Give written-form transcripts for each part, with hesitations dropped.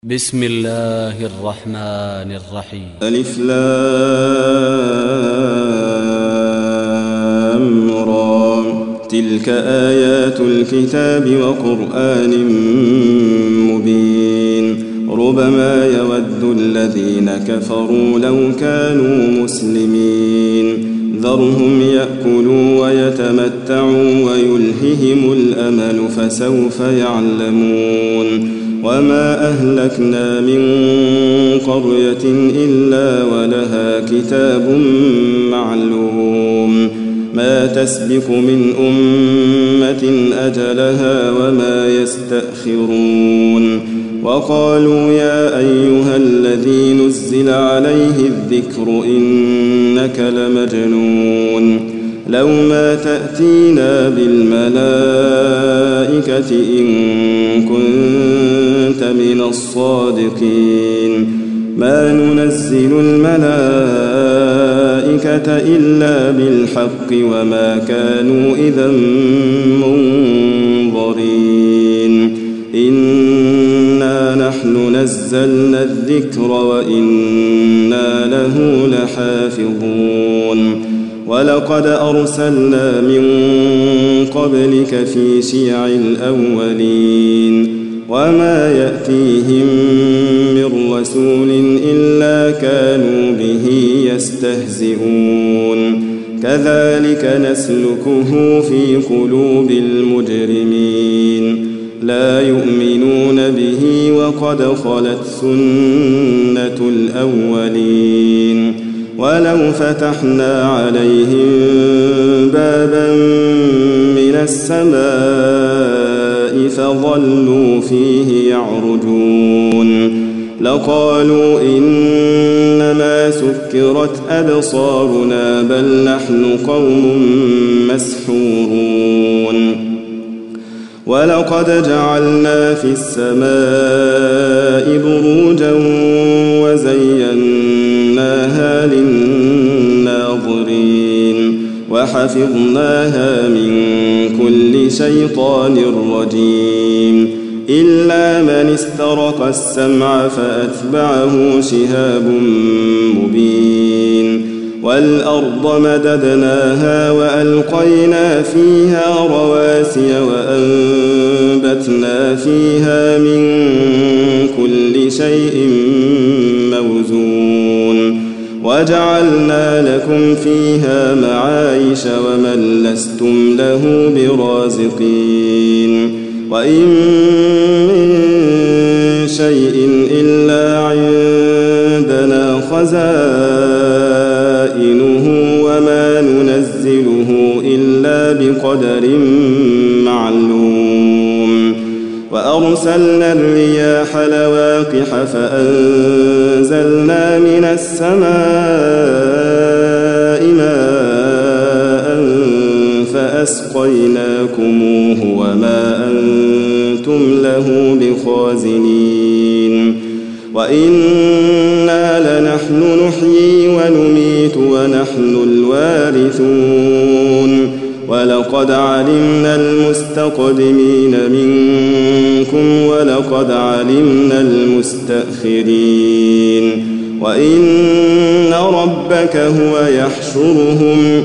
بسم الله الرحمن الرحيم. ألف لام را تلك آيات الكتاب وقرآن مبين ربما يود الذين كفروا لو كانوا مسلمين ذرهم يأكلوا ويتمتعوا ويلههم الأمل فسوف يعلمون وما أهلكنا من قرية إلا ولها كتاب معلوم ما تسبق من أمة أجلها وما يستأخرون وقالوا يا أيها الذي نزل عليه الذكر إنك لمجنون لو ما تأتينا بالملائكة إن كنت من الصادقين ما ننزل الملائكة إلا بالحق وما كانوا إذا منظرين إنا نحن نزلنا الذكر وإنا له لحافظون ولقد أرسلنا من قبلك في شيع الأولين وما يأتيهم من رسول إلا كانوا به يستهزئون كذلك نسلكه في قلوب المجرمين لا يؤمنون به وقد خلت سنة الأولين ولو فتحنا عليهم بابا من السماء فظلوا فيه يعرجون لقالوا إنما سكرت أبصارنا بل نحن قوم مسحورون ولقد جعلنا في السماء بروجا وزيناها للناظرين وحفظناها من كل شيطان رجيم إلا من استرق السمع فأتبعه شهاب مبين والأرض مددناها وألقينا فيها رواسي وأنبتنا فيها من كل شيء موزون وجعلنا لكم فيها معايش ومن لستم له برازقين وإن من شيء إلا عندنا خزائنه وما ننزله إلا بقدر معلوم وأرسلنا الرياح لواقح فأنزلنا من السماء ماء فأسقيناكموه وما أنتم له بخازنين وإنا لنحن نحيي ونميت ونحن الوارثون ولقد علمنا المستقدمين منكم ولقد علمنا المستأخرين وإن ربك هو يحشرهم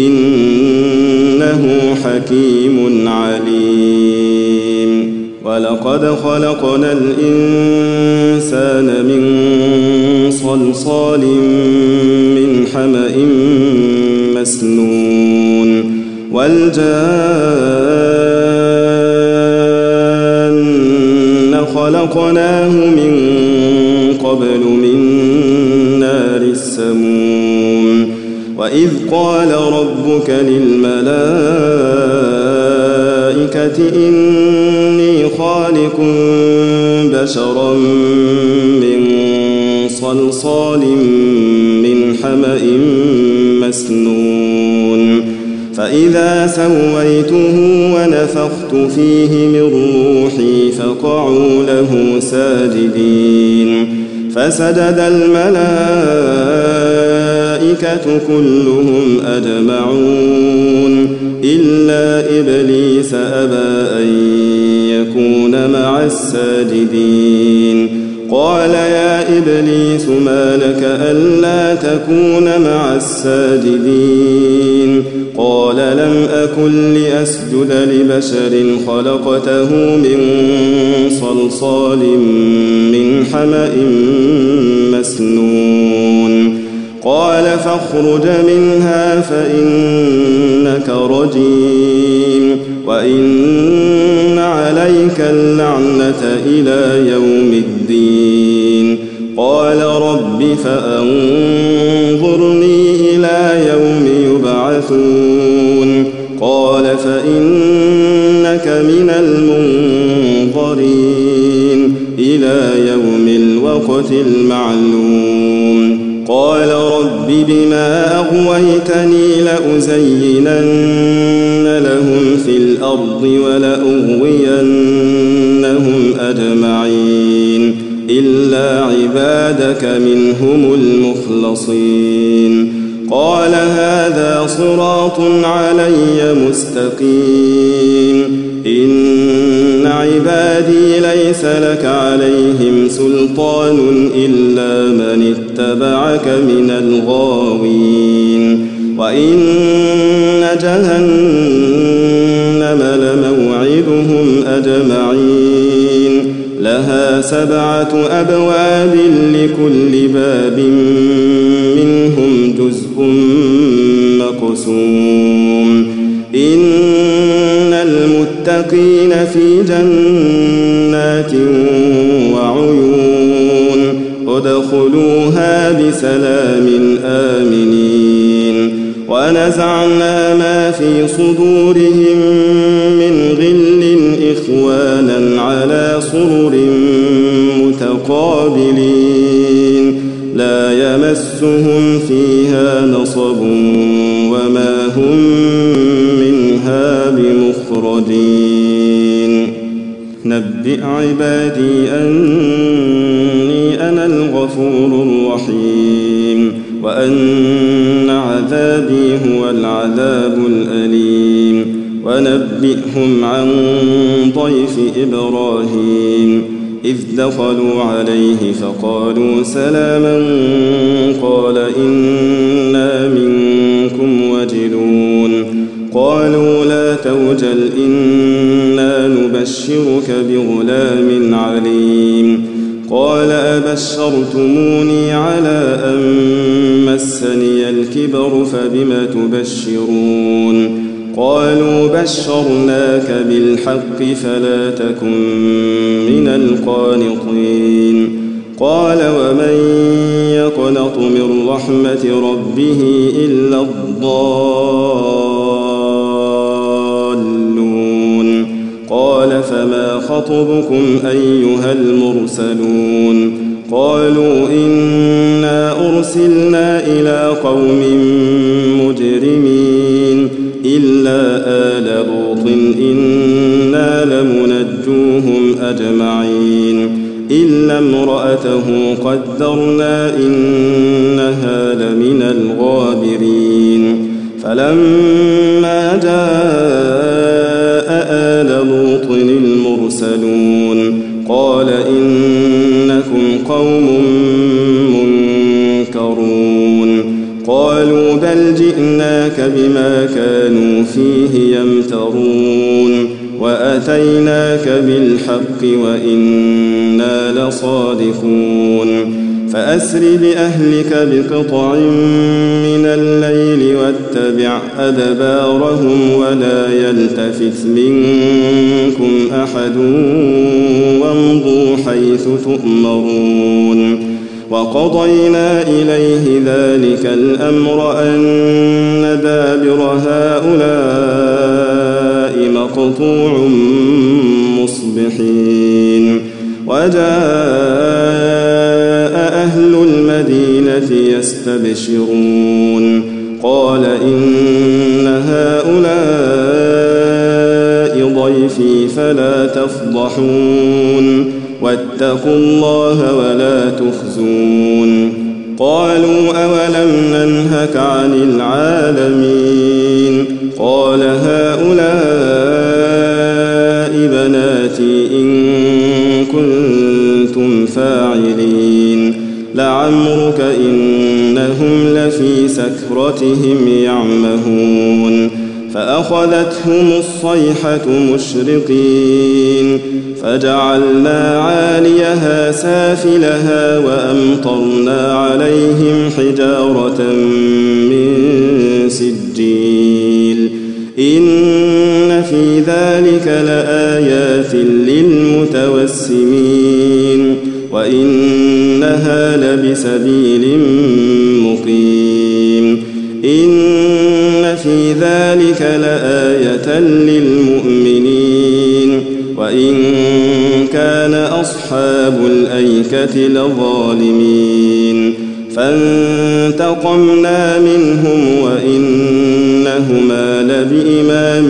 إنه حكيم عليم ولقد خلقنا الإنسان من صلصال من حمأ مسنون والجان خلقناه من قبل من نار السموم وإذ قال ربك للملائكة إني خالق بشرا من صلصال من حمأ مسنون فإذا سويته ونفخت فيه من روحي فقعوا له ساجدين فسجد الملائكة كلهم أجمعون إلا إبليس أبى أن يكون مع الساجدين قال يا إبليس ما لك ألا تكون مع الساجدين قال لم أكن لأسجد لبشر خلقته من صلصال من حمأ مسنون قال فاخرج منها فإنك رجيم وإن عليك اللعنة إلى يوم الدين قال رب فأنظرني إلى يوم يبعثون قال فإنك من المنظرين إلى يوم الوقت المعلوم قال رب بما أغويتني لأزينن لهم في الأرض ولأغوينهم أجمعين إلا عبادك منهم المخلصين قال هذا صراط علي مستقيم إن عبادي ليس لك عليهم سلطان إلا من اتبعك من الغاوين وإن جهنم لموعدهم أجمعين لها 7 أبواب لكل باب منهم جزء مقسوم إن المتقين في جنات وعيون ادخلوها بسلام آمنين ونزعنا ما في صدورهم من غل إخوانا على سرر متقابلين لا يمسهم فيها نصب وما هم منها بمخرجين نبئ عبادي أني أنا الغفور الرحيم وأن عذابي هو العذاب الأليم ونبئهم عن ضيف إبراهيم إذ دخلوا عليه فقالوا سلاما قال إنا منكم وجلون قالوا لا توجل إنا نبشرك بغلام عليم قال أبشرتموني على أن مسني الكبر فبم تبشرون قالوا بشرناك بالحق فلا تكن من القانطين قال ومن يقنط من رحمة ربه إلا الضالون قال فما خطبكم أيها المرسلون قالوا إنا أرسلنا إلى قوم مجرمين إلا آل لوط إنا لمنجوهم أجمعين إلا امرأته قدرنا إنها لمن الغابرين فلما جاء آل لوط المرسلون قال إنكم قوم منكرون قالوا بل جئناك بما كانوا فيه يمترون وأتيناك بالحق وإنا لصادقون فأسر بأهلك بقطع من الليل واتبع أدبارهم ولا يلتفت منكم أحد وامضوا حيث تؤمرون وقضينا إليه ذلك الأمر أن دابر هؤلاء مقطوع مصبحين وجاء أهل المدينة يستبشرون قال إن هؤلاء ضيفي فلا تفضحون واتقوا الله ولا تخزون قالوا أولم ننهك عن العالمين قال هؤلاء بناتي إن كنتم فاعلين فاعلين لعمرك إنهم لفي سكرتهم يعمهون فأخذتهم الصيحة مشرقين فجعلنا عاليها سافلها وأمطرنا عليهم حجارة من سجيل إن في ذلك لآيات للمتوسمين وإنها لبسبيل مقيم إن في ذلك لآية للمؤمنين وإن كان أصحاب الأيكة لظالمين فانتقمنا منهم وإنهما لبإمام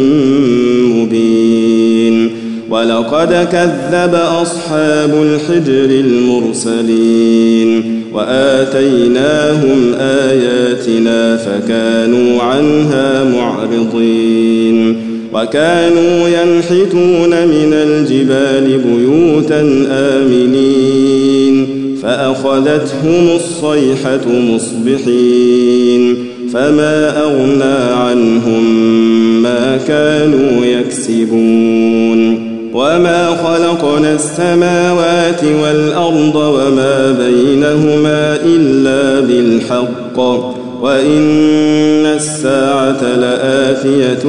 مبين ولقد كذب أصحاب الحجر المرسلين وآتيناهم آياتنا فكانوا عنها معرضين وكانوا ينحتون من الجبال بيوتا آمنين فأخذتهم الصيحة مصبحين فما أغنى عنهم ما كانوا يكسبون وما خلقنا السماوات والأرض وما بينهما إلا بالحق وإن الساعة لآتية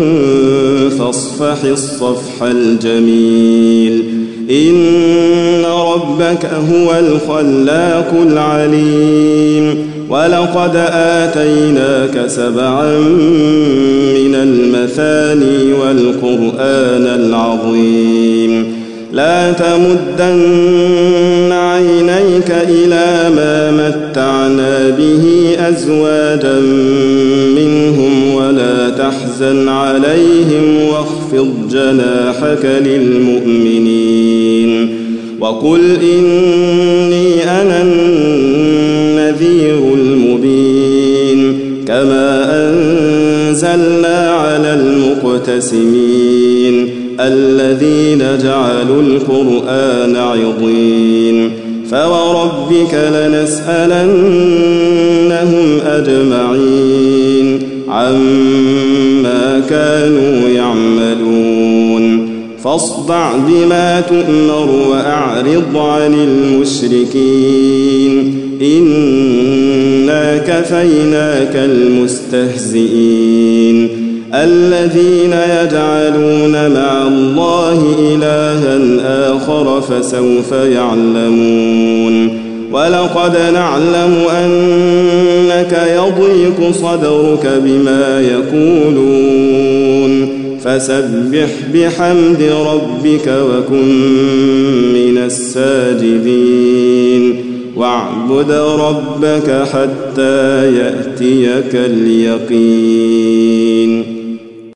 فاصفح الصفح الجميل إن ربك هو الخلاق العليم ولقد آتيناك 7 من المثاني والقرآن العظيم لا تمدن عينيك إلى ما متعنا به أزواجا منهم ولا تحزن عليهم واخفض جناحك للمؤمنين وقل إني أنا النذير المبين كما أنزلنا على المقتسمين الذين جعلوا القرآن عضين فوربك لنسألنهم أجمعين عما كانوا يعملون فاصدع بما تؤمر وأعرض عن المشركين إنا كفيناك المستهزئين الذين يجعلون مع الله إلها آخر فسوف يعلمون ولقد نعلم أنك يضيق صدرك بما يقولون فسبح بحمد ربك وكن من الساجدين واعبد ربك حتى يأتيك اليقين